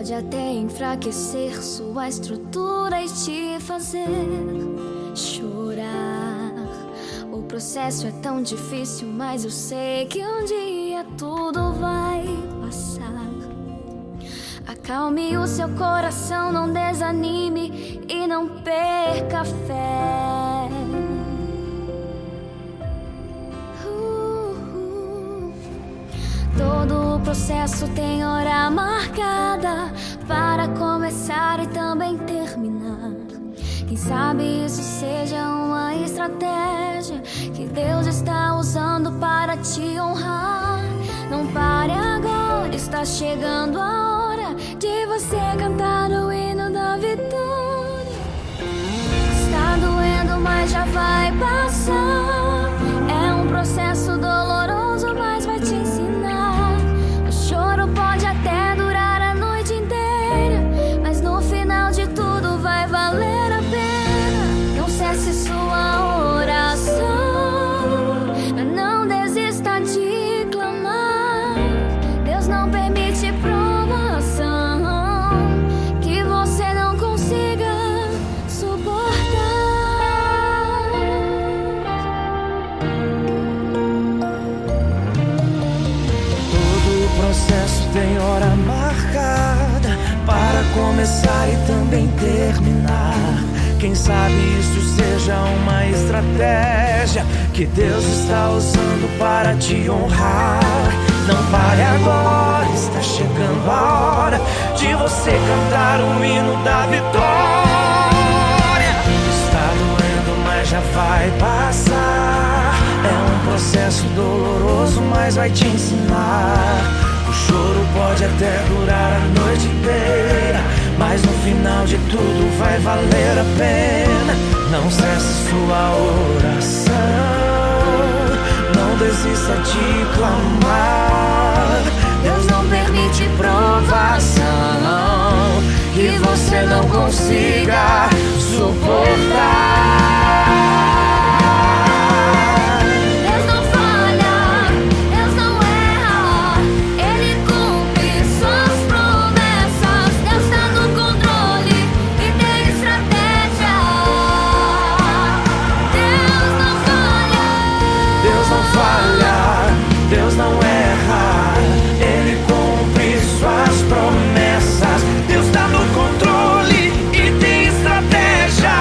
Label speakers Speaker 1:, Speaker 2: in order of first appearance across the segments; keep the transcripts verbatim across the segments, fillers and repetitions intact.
Speaker 1: pode até enfraquecer sua estrutura e te fazer chorar. O processo é tão difícil, mas eu sei que um dia tudo vai passar. Acalme o seu coração, não desanime e não perca a fé. Uh, uh. Todo o processo tem hora marcada para começar e também terminar. Quem sabe isso seja uma estratégia que Deus está usando para te honrar. Não pare agora, está chegando a hora de você cantar o hino da vitória. Está doendo, mas já vai passar. É um processo doloroso, mas vai te ensinar. O choro pode até durar a noite inteira, mas no final de tudo vai valer a pena. Não cesse sua oração, mas não desista de clamar. Deus não permite provação que você não consiga suportar.
Speaker 2: Todo o processo tem hora marcada para começar e também terminar. Quem sabe isso seja uma estratégia que Deus está usando para te honrar. Não pare agora, está chegando a hora de você cantar o hino da vitória. Está doendo, mas já vai passar. É um processo doloroso, mas vai te ensinar. O choro pode até durar a noite inteira, mas no final de tudo vai valer a pena. Não cesse sua oração, não desista de clamar. Deus não permite provação que você não consiga suportar. Deus não erra, Ele cumpre suas promessas. Deus está no controle e tem estratégia.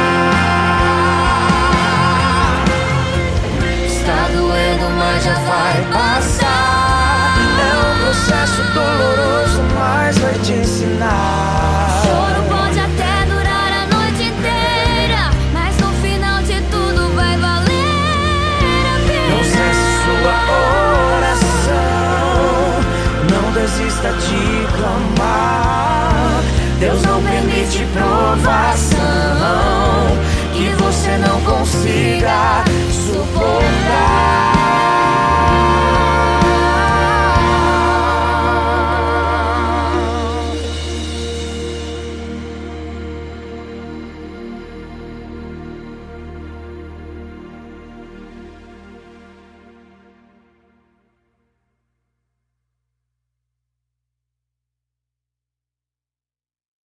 Speaker 2: Está doendo, mas já vai passar. É um processo doloroso, mas vai te ensinar.
Speaker 1: Choro pode até durar a noite inteira, mas no final de tudo vai valer a pena.
Speaker 2: Não cesse sua oração, não desista de clamar. Deus não permite provação que você não consiga suportar.